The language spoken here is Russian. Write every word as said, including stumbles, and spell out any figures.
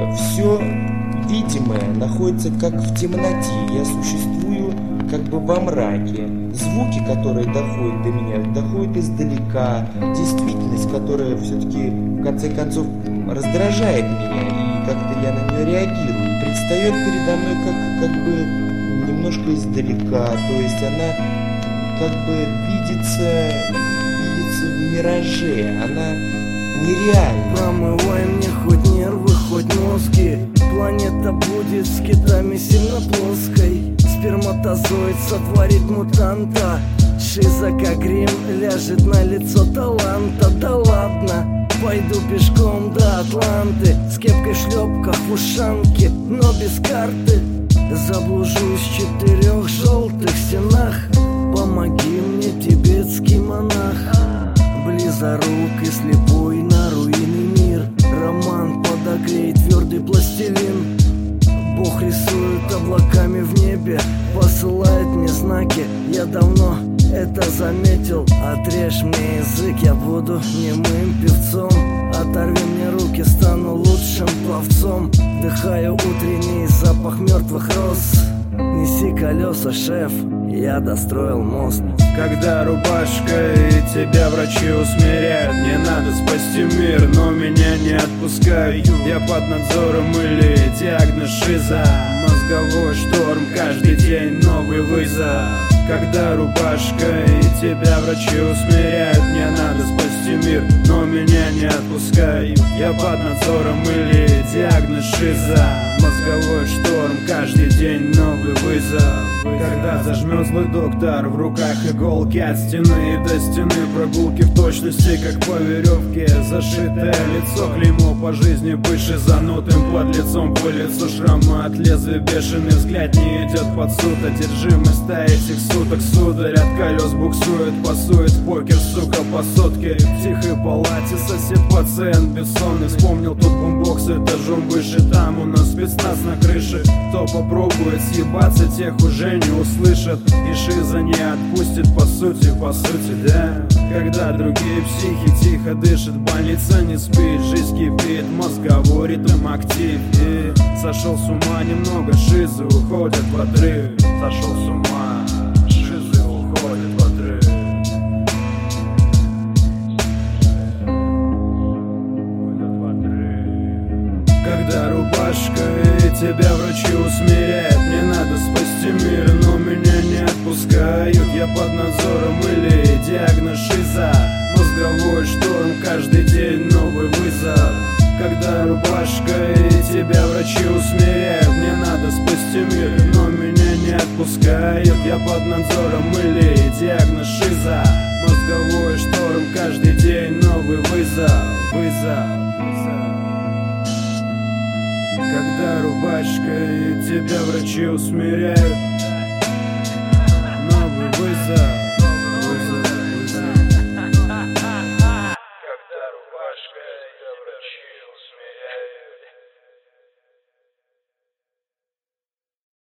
все видимое находится как в темноте. Я существую как бы во мраке. Звуки, которые доходят до меня, доходят издалека. Действительность, которая все-таки в конце концов раздражает меня, и как-то я на нее реагирую, предстает передо мной как, как бы немножко издалека. То есть она как бы видится, видится в мираже, она нереальна. Промывай мне хоть нервы, хоть мозги. Планета будет с китами сильно плоской. Сперматозоид сотворит мутанта. Шиза как грим ляжет на лицо таланта. Да ладно, пойду пешком до Атланты, с кепкой в шлепках в ушанке, но без карты. Заблужусь в четырех желтых стенах. Помоги мне, тибетский монах. Близорукий, слепой на руины мир. Роман подогрей, твердый пластилин. Бог рисует облаками в небе, посылает мне знаки. Я давно это заметил. Отрежь мне язык, я буду немым певцом. Оторви мне руки, стану лучшим пловцом. Вдыхаю утренний запах мертвых роз. Неси колеса, шеф, я достроил мост. Когда рубашка и тебя врачи усмиряют, мне надо спасти мир, но меня не отпускают. Я под надзором или диагноз шиза. Мозговой шторм, каждый день новый вызов. Когда рубашка и тебя врачи усмиряют, мне надо спасти мир, но меня не отпускают. Я под надзором или диагноз шиза. Мозговой шторм, каждый день новый вызов. Когда зажмет злой доктор, в руках иголки от стены до стены. Прогулки в точности, как по веревке. Зашитое лицо, клеймо по жизни. Быть шизанутым под лицом, по лицу шрамы от лезвия. Бешеный взгляд не идет под суд. Одержимость этих суток, сударь от колес буксует. Пасует в покер, сука, по сотке. В тихой палате сосед пациент бессонный. Вспомнил тут бумбокс этажом выше. Там у нас спецназ на крыше. Кто попробует съебаться, тех уже не услышат. И шиза не отпустит, по сути, по сути, да. Когда другие психи тихо дышат, больница не спит, жизнь кипит, мозговой ритм актив. И сошел с ума немного, шизы уходят в отрыв. Сошел с ума, шизы уходят в отрыв. Когда рубашка и тебя врачи усмиряют, мне надо спасти мир, но меня не отпускают. Я под надзором или диагноз шиза. Мозговой шторм, каждый день новый вызов. Когда рубашка и тебя врачи усмиряют, мне надо спасти мир, но меня не отпускают. Я под надзором или диагноз шиза. Мозговой шторм, каждый день новый вызов. Вызов, вызов. Когда рубашка и тебя врачи усмиряют, новый вызов.